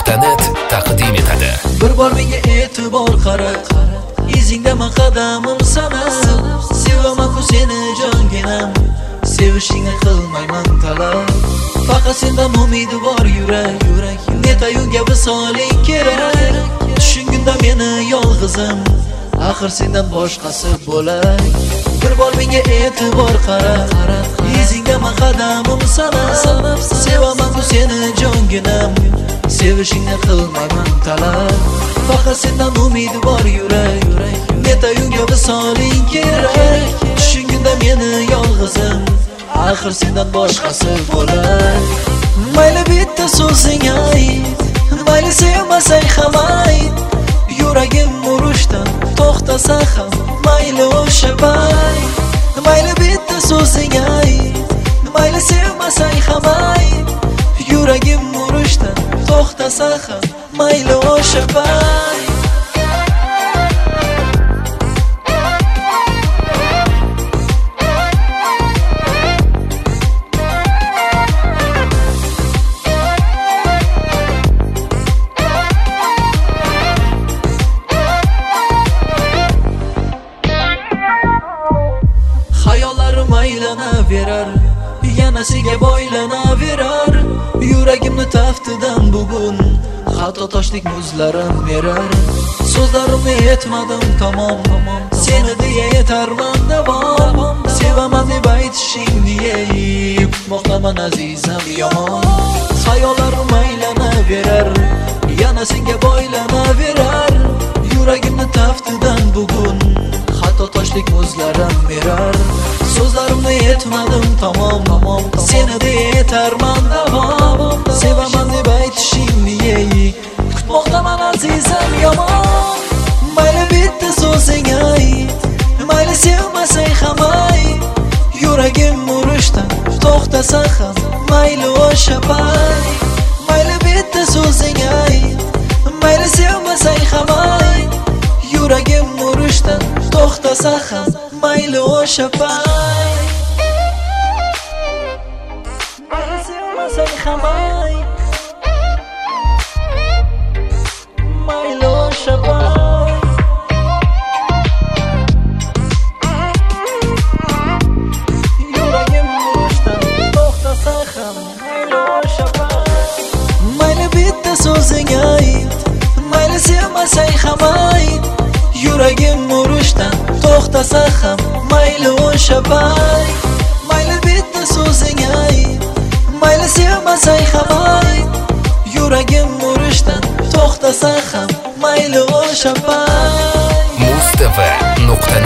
Mustafa.net taqdim etadi. Bir bor menga e'tibor qara, izingdaman qadamim sanab, sevaman-ku seni jonginam, sevishingni qilmayman talab. Faqat sendan umidi bor yurak, netayunga visoling kerak. Tushungunda meni yolg'izim, axir sendan boshqasi bo'lay. Bir bor menga e'tibor qara, izingdaman qadamim sanab, sevaman-ku seni jonginam, sevishingni qilmayman talab. Faqat sendan umidi bor yurak, netayunga visoling kerak. Tushungunda meni yolg'izim, axir sendan boshqasi bo'lay. Mayli bitta so'zing ayt, mayli sevmasang ham ayt, yuragim urushdan to'xtasa ham mayli o'sha payt. Mayli bitta so'zing ayt, mayli sevmasang ham ayt, yuragim urushdan to'xtasa ham mayli o'sha payt. Hayollarim aylanaverar, yanasiga boylanaverar, yuragimni taftidan bugun xato toshlik muzlarim berar. So'zlarimni yetmadim tamom, seni deya yetarman davom, sevaman deb aytishing deya kutmoqdaman azizam yomon. Hayollarim aylanaverar, yanasiga boylanaverar, yuragimni taftidan bugun xato toshlik muzlarim berar. So'zlarimni yetmadim tamom, seni deya yetarman davom, sevaman deb aytishing deya kutmoqdaman azizam yomon. Mayli bitta so'zing ayt, mayli sevmasang ham ayt, yuragim urushdan to'xtasa ham mayli o'sha payt. Mayli bitta so'zing ayt, mayli sevmasang ham ayt, yuragim urushdan to'xtasa ham mayli o'sha payt. Mayli sevmasang ham ayt, mayli o'sha payt. Yuragim urushdan to'xtasa ham mayli o'sha payt. Mayli bitta so'zing ayt, mayli sevmasang ham ayt, yuragim urushdan to'xtasa ham mayli o'sha payt. Mayli bitta so'zing ayt, mayli sevmasang ham ayt, yuragim urushdan to'xtasa ham mayli o'sha payt. Mustafa.net